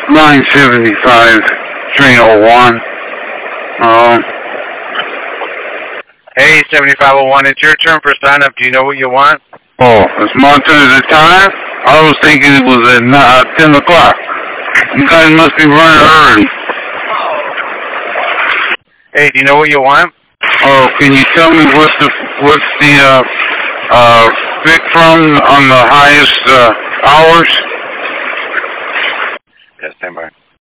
Line 75, 301. Hey, 7501, it's your turn for sign-up. Do you know what you want? Oh, it's my turn at the time? I was thinking it was at 10 o'clock. You guys must be running early. Hey, do you know what you want? Oh, can you tell me what's the pick from on the highest hours? Yes, stand by.